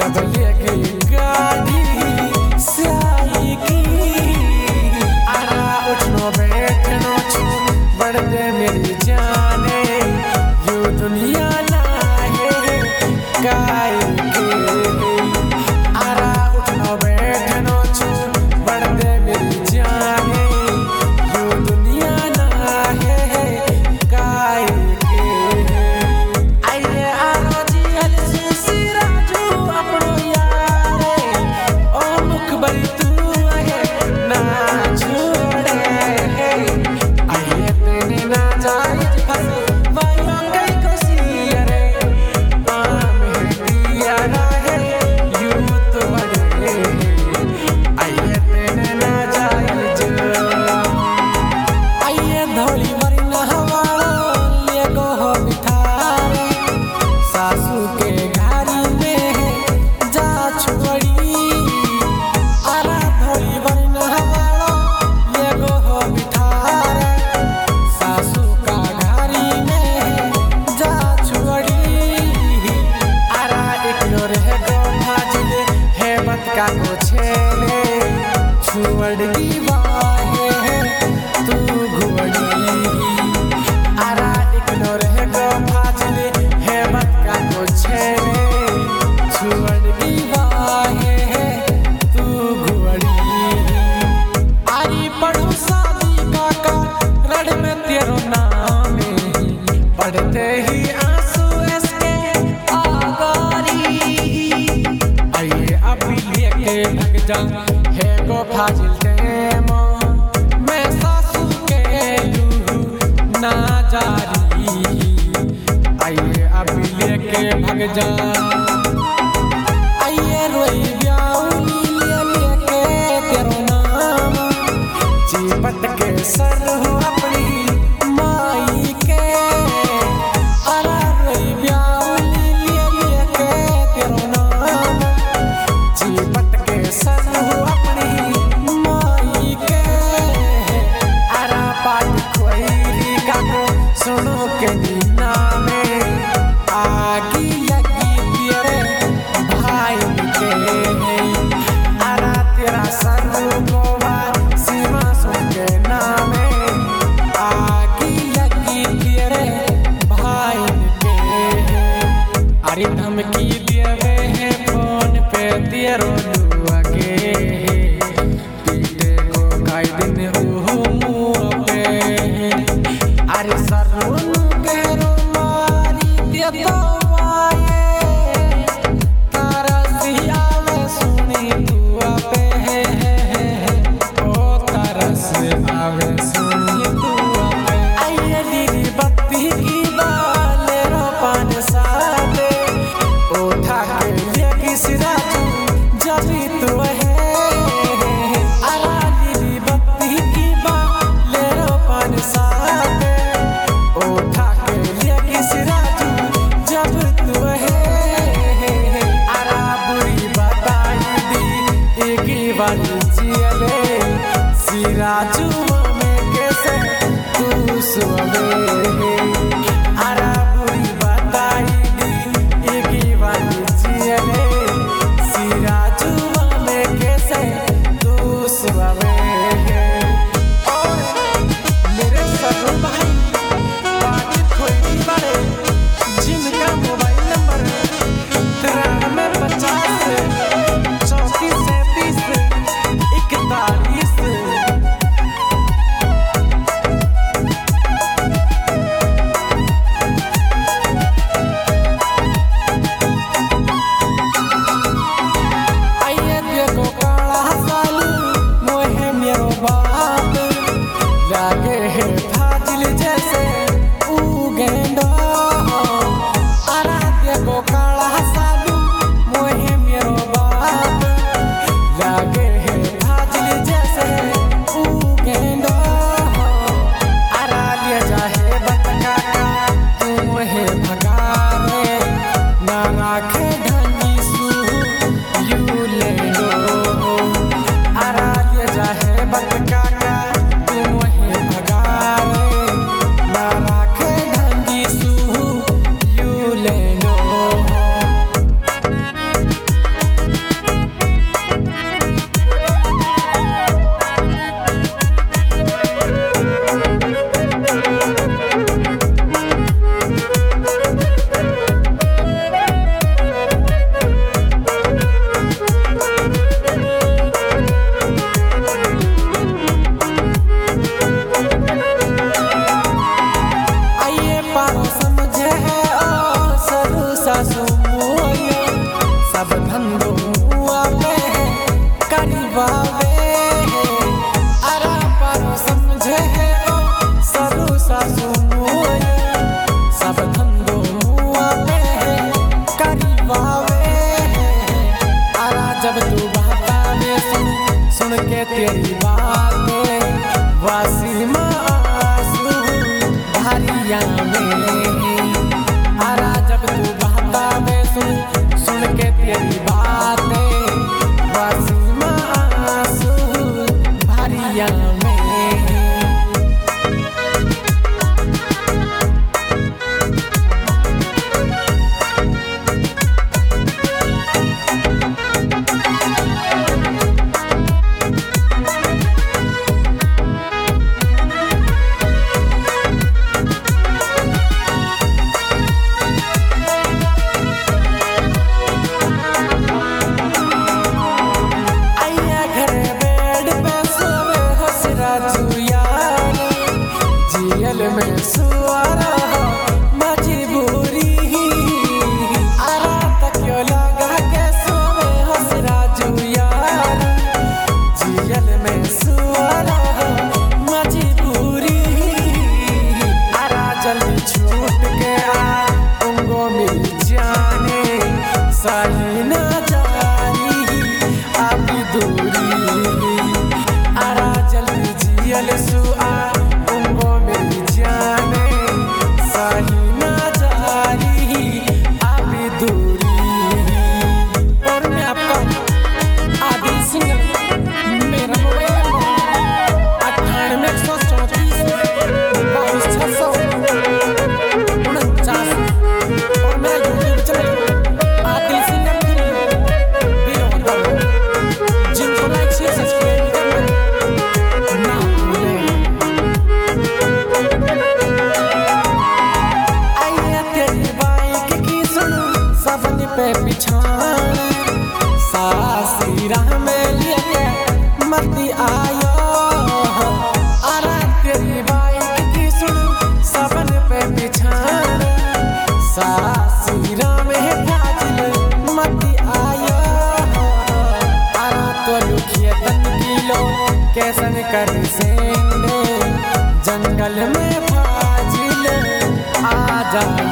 जब लेके गाड़ी से आएगी आरा उठनो बैठनो छू बढ़ दे मेरी जाने यू दुनिया ना है काय के आरा उठनो बैठनो छू बढ़ दे मेरी जाने यू दुनिया ना है काय के आइए आरो जी हल से राजू अपनो यारे ओ मुख बरी तू है ना छोड़े आइए तेने ना जाए फंसे वायो कई कोसी रे में दिया ना है यू तो बड़े आइए तेने ना जाए आइए धौली मरी ना हवालो ले गो हो बिठारे सासू के घारी में जा छोड़ी आरा धौली मरी ना हवालो ले गो हो बिठारे सासू का घारी में जा छोड़ी आरा एक लोर है गो भाजले है बत का को छेले छुवड़ी वाहे तू घुवड़ी आरा इग्नोर है गो भाजले है बत का को छेले छुवड़ी वाहे तू घुवड़ी आरी पढ़ो शादी का रड़ में तेरो नाम पढ़ते ही आंसू इसके आगारी आइए अभी लेके भग जा है गो फाजिल टेमो मैं सासू के लू ना जारी आइए अभी लेके भग जा आइए रोई ब्याउनी लेके तेरो नाम जीवत के सर हो अपनी माई के अरा रोई ब्याउनी लेके तेरो नाम जीवत के सर हो अपनी माई के अरा पाट खोईरी का को सुनो के नीना में आगी लगी तेरे भाई के अरा तेरा सर गोवा सीमा सुन के नामे आगी लगी तेरे भाई के अरे धमकी देवे है फोन पे तेरो लुआगे पीटे को काई दिन ओहो मुँह पे अरे सरुन गहरो मारी देतो वाये तारा सियावे सुनी दुआ पे ओ तारा से आवे सुनी दुआ पे आइए दीदी बत्ती की बाले रो पान सादे उठा के ले किसी राजू जबी तू है अरा दीदी बत्ती की बाले रो पान सादे उठा के ले किसी राजू जब तू है अरा बुरी बताई दी एक वाली जियले सिराजू में कैसे तू सुवे अरा बुरी बताई दी एक वाली जियले सिराजू में कैसे तू सुवे और मेरे सरू भाई बात खोई बड़े जिनका मोबाइल नंबर 9350 34 37 41 आरा जब तू बहता में सुन के तेरी बातें वसीमा आंसू भरिया में। में सुआरा मजबूरी आरा तक क्यों लगा के सोवे हसरा जुयार जियल में सुआरा मजबूरी आरा जल्दी छूट के तुमको मिल जाने सही ना जारी आपकी दूरी आरा जल्दी जियल सुआ पे पिछाना सासी राह में लिए मती आयो आरा तेरी बाइक की सुन सबन पे पिछाना सासी राह में फाजिल मती आयो आरा तो लुखिए तन किलो कैसन कर सेंगे जंगल में फाजिल आ जा।